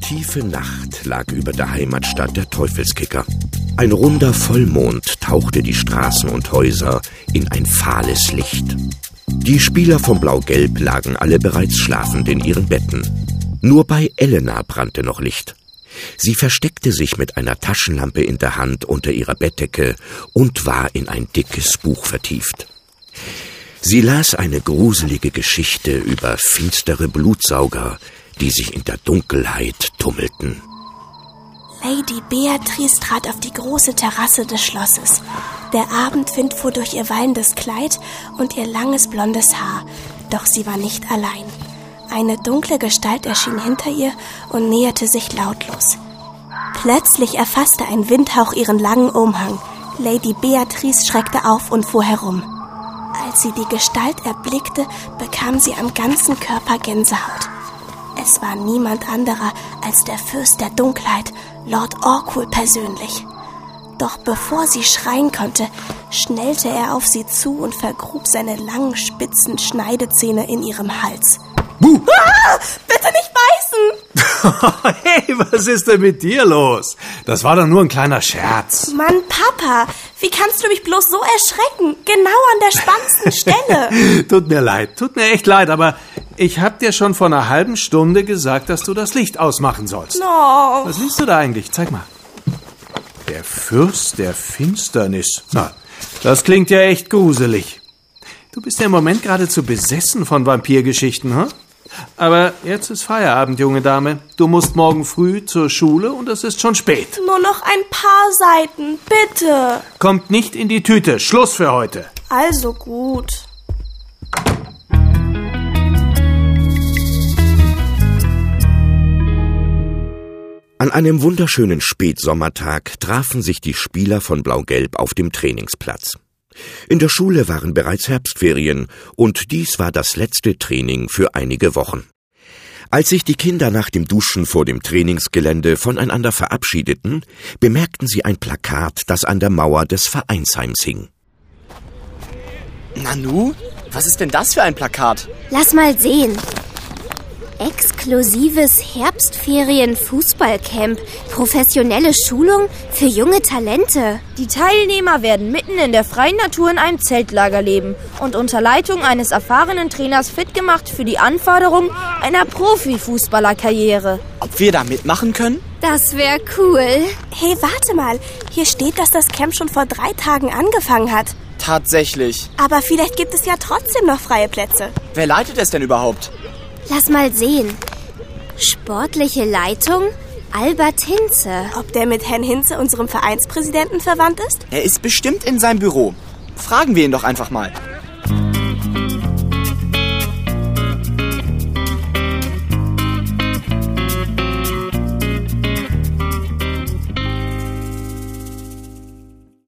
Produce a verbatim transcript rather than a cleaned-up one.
tiefe Nacht lag über der Heimatstadt der Teufelskicker. Ein runder Vollmond tauchte die Straßen und Häuser in ein fahles Licht. Die Spieler von Blau-Gelb lagen alle bereits schlafend in ihren Betten. Nur bei Elena brannte noch Licht. Sie versteckte sich mit einer Taschenlampe in der Hand unter ihrer Bettdecke und war in ein dickes Buch vertieft. Sie las eine gruselige Geschichte über finstere Blutsauger, die sich in der Dunkelheit tummelten. Lady Beatrice trat auf die große Terrasse des Schlosses. Der Abendwind fuhr durch ihr wallendes Kleid und ihr langes blondes Haar. Doch sie war nicht allein. Eine dunkle Gestalt erschien hinter ihr und näherte sich lautlos. Plötzlich erfasste ein Windhauch ihren langen Umhang. Lady Beatrice schreckte auf und fuhr herum. Als sie die Gestalt erblickte, bekam sie am ganzen Körper Gänsehaut. Es war niemand anderer als der Fürst der Dunkelheit, Lord Orkul persönlich. Doch bevor sie schreien konnte, schnellte er auf sie zu und vergrub seine langen, spitzen Schneidezähne in ihrem Hals. Buh! Ah, bitte nicht beißen! Hey, was ist denn mit dir los? Das war doch nur ein kleiner Scherz. Mann, Papa, wie kannst du mich bloß so erschrecken? Genau an der spannendsten Stelle. Tut mir leid, tut mir echt leid, aber ich hab dir schon vor einer halben Stunde gesagt, dass du das Licht ausmachen sollst. No. Was liest du da eigentlich? Zeig mal. Der Fürst der Finsternis. Na, das klingt ja echt gruselig. Du bist ja im Moment geradezu besessen von Vampirgeschichten, hm? Aber jetzt ist Feierabend, junge Dame. Du musst morgen früh zur Schule und es ist schon spät. Nur noch ein paar Seiten, bitte. Kommt nicht in die Tüte. Schluss für heute. Also gut. An einem wunderschönen Spätsommertag trafen sich die Spieler von Blau-Gelb auf dem Trainingsplatz. In der Schule waren bereits Herbstferien und dies war das letzte Training für einige Wochen. Als sich die Kinder nach dem Duschen vor dem Trainingsgelände voneinander verabschiedeten, bemerkten sie ein Plakat, das an der Mauer des Vereinsheims hing. Nanu, was ist denn das für ein Plakat? Lass mal sehen. Exklusives Herbstferien-Fußballcamp. Professionelle Schulung für junge Talente. Die Teilnehmer werden mitten in der freien Natur in einem Zeltlager leben und unter Leitung eines erfahrenen Trainers fit gemacht für die Anforderungen einer Profifußballerkarriere. Ob wir da mitmachen können? Das wäre cool. Hey, warte mal. Hier steht, dass das Camp schon vor drei Tagen angefangen hat. Tatsächlich. Aber vielleicht gibt es ja trotzdem noch freie Plätze. Wer leitet es denn überhaupt? Lass mal sehen. Sportliche Leitung Albert Hinze. Ob der mit Herrn Hinze, unserem Vereinspräsidenten, verwandt ist? Er ist bestimmt in seinem Büro. Fragen wir ihn doch einfach mal.